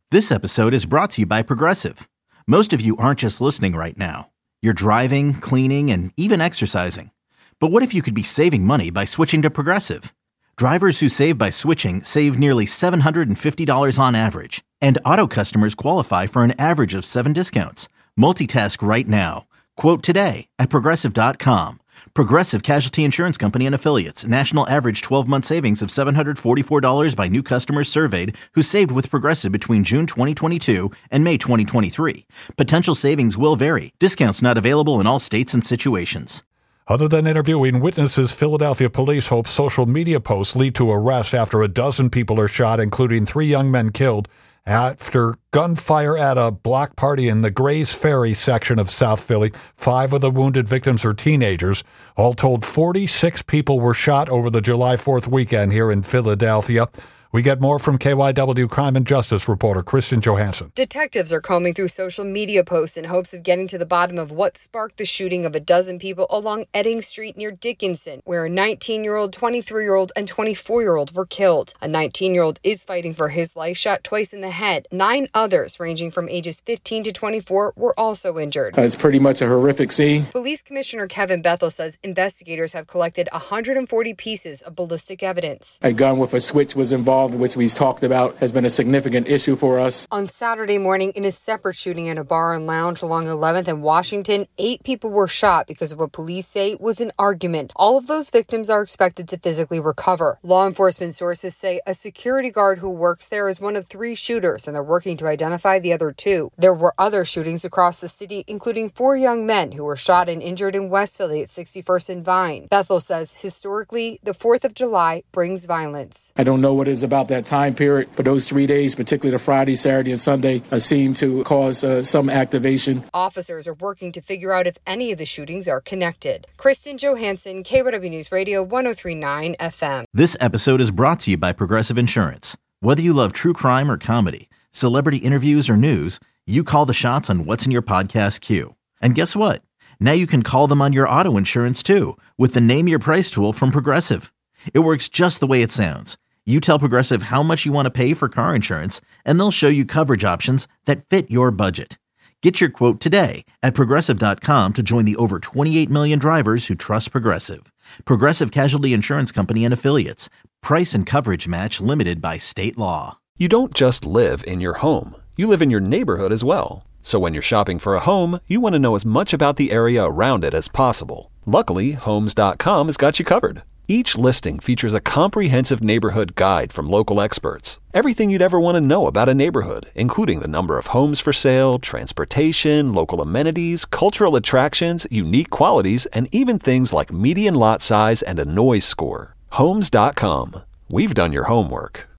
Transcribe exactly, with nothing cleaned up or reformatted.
This episode is brought to you by Progressive. Most of you aren't just listening right now. You're driving, cleaning, and even exercising. But what if you could be saving money by switching to Progressive? Drivers who save by switching save nearly seven hundred fifty dollars on average. And auto customers qualify for an average of seven discounts. Multitask right now. Quote today at Progressive dot com. Progressive Casualty Insurance Company and Affiliates. National average twelve-month savings of seven hundred forty-four dollars by new customers surveyed who saved with Progressive between June twenty twenty-two and May twenty twenty-three. Potential savings will vary. Discounts not available in all states and situations. Other than interviewing witnesses, Philadelphia police hope social media posts lead to arrests after a dozen people are shot, including three young men killed after gunfire at a block party in the Grays Ferry section of South Philly. Five of the wounded victims are teenagers. All told, forty-six people were shot over the July fourth weekend here in Philadelphia. We get more from K Y W Crime and Justice reporter Kristen Johansson. Detectives are combing through social media posts in hopes of getting to the bottom of what sparked the shooting of a dozen people along Edding Street near Dickinson, where a nineteen-year-old, twenty-three-year-old, and twenty-four-year-old were killed. A nineteen-year-old is fighting for his life, shot twice in the head. Nine others, ranging from ages fifteen to twenty-four, were also injured. Uh, it's pretty much a horrific scene. Police Commissioner Kevin Bethel says investigators have collected one hundred forty pieces of ballistic evidence. A gun with a switch was involved, which we've talked about has been a significant issue for us. On Saturday morning, in a separate shooting at a bar and lounge along eleventh and Washington, eight people were shot because of what police say was an argument. All of those victims are expected to physically recover. Law enforcement sources say a security guard who works there is one of three shooters, and they're working to identify the other two. There were other shootings across the city, including four young men who were shot and injured in West Philly at sixty-first and Vine. Bethel says historically, the fourth of July brings violence. I don't know what it is about that time period, but those three days, particularly the Friday, Saturday, and Sunday, uh, seem to cause uh, some activation. Officers are working to figure out if any of the shootings are connected. Kristen Johansson, K Y W News Radio, one oh three point nine F M. This episode is brought to you by Progressive Insurance. Whether you love true crime or comedy, celebrity interviews or news, you call the shots on what's in your podcast queue. And guess what? Now you can call them on your auto insurance too with the Name Your Price tool from Progressive. It works just the way it sounds. You tell Progressive how much you want to pay for car insurance, and they'll show you coverage options that fit your budget. Get your quote today at Progressive dot com to join the over twenty-eight million drivers who trust Progressive. Progressive Casualty Insurance Company and Affiliates. Price and coverage match limited by state law. You don't just live in your home. You live in your neighborhood as well. So when you're shopping for a home, you want to know as much about the area around it as possible. Luckily, Homes dot com has got you covered. Each listing features a comprehensive neighborhood guide from local experts. Everything you'd ever want to know about a neighborhood, including the number of homes for sale, transportation, local amenities, cultural attractions, unique qualities, and even things like median lot size and a noise score. Homes dot com. We've done your homework.